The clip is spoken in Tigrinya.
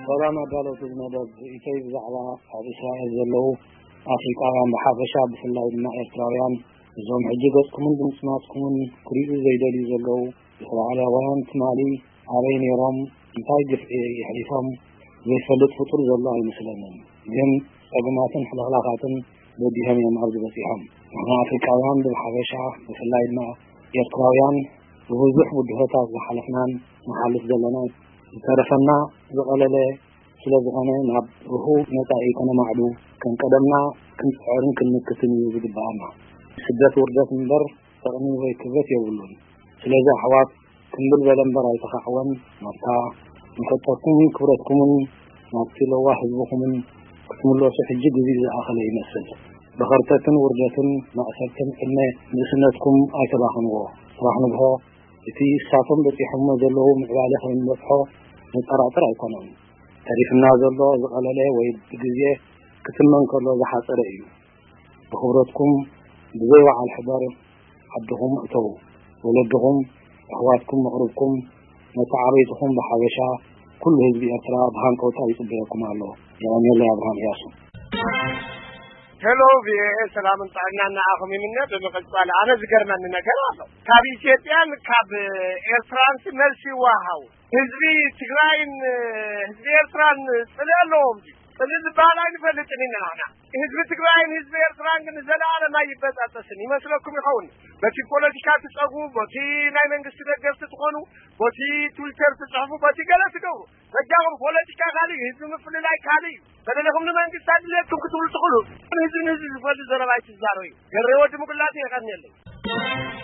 ሰላም አዳለው ዝመደብ ኢትዮጵያ ዘዓላ ኣብ እስራኤል ዘለው ኣፍሪካውያን ብሓፈሻ ብፍላይና ኤርትራውያን እዞም ሕጂ ገጽኩምን ድምጽናትኩምን ክሪኡ ዘይደልዩ ዘለው እስራኤላውያን ትማሊ ኣበይ ነይሮም እንታይ ግፍዒ ይሕሊፎም ዘይፈልጥ ፍጡር ዘሎ ኣይመስለንን ግን ጸገማትን ሕልኽላኻትን በዲሆም እዮም ኣብዚ በፂሖም ንሕና ኣፍሪካውያን ብሓፈሻ ብፍላይና ኤርትራውያን ብዙሕ ውድሆታት ዝሓለፍናን መሓልፍ ዘለና ዝተረፈና ዝቐለለ ስለዝኾነ ናብ ሩሁ ነፃ ኢኮኖማዕሉ ክንቀደምና ክንፅዕርን ክንምክትን እዩ ዝግባአና ስደት ውርደት እምበር ጥቕሚ ወይ ክብረት የብሉን ስለዚ ኣሕዋት ክንብል በለንበር ኣይተኻዕወን ናብታ ንፈጠርኩም ክብረትኩምን ናብቲ ለዋ ህዝብኩምን ክትምለሱ ሕጂ ግዜ ዝኣኸለ ይመስል ብኸርተትን ውርደትን ማእሰርትን ዕድመ ንእስነትኩም ኣይተባኽንዎ ስራሕ ንግሆ እቲ ሳቶም በፂሖሞ ዘለዉ ምዕባለ ከይንበፅሖ ንጠራጥር ኣይኮነን ታሪፍና ዘሎ ዝቐለለ ወይ ብግዜ ክትመን ከሎ ዝሓፀረ እዩ ብኽብረትኩም ብዘይ በዓል ሕበር ዓድኹም እተው ወለድኹም ኣሕዋትኩም መቕርብኩም ነቲ ዓበይትኹም ብሓበሻ ኩሉ ህዝቢ ኤርትራ ብሃንቀውታ ይፅበየኩም ኣሎ የቀኒለ ኣብርሃም እያሱ Hello, ሰላም እንጣናና አኹም ይምነ በመቀጻለ አነ ዝገርመን ነገር አለ ካብ ኢትዮጵያን ካብ ኤርትራን መልሲ ዋሃው ህዝቢ ትግራይን ህዝቢ ኤርትራን ስለለውም ስለዚህ ባላን ፈልጥንና ህዝቢ ትግራይን ህዝቢ ኤርትራን ግን ዘላለም አይበጣጠስን ይመስለኩም ይሆን በቲ ፖለቲካ ተጸጉ በቲ ናይ መንግስት ደገፍት ትሆኑ በቲ ትዊተር ተጻፉ በቲ ገለጽ ነው በጃው ፖለቲካ ካሊ ህዝብ ምፍል ላይ ካሊ በደለኩም መንግስት አይደለም ክትሉ ትخلو ህዝብ ዝፈልጥ ዘረባይ ትዛረይ ገረወድ ሙቅላት ይቀርነልኝ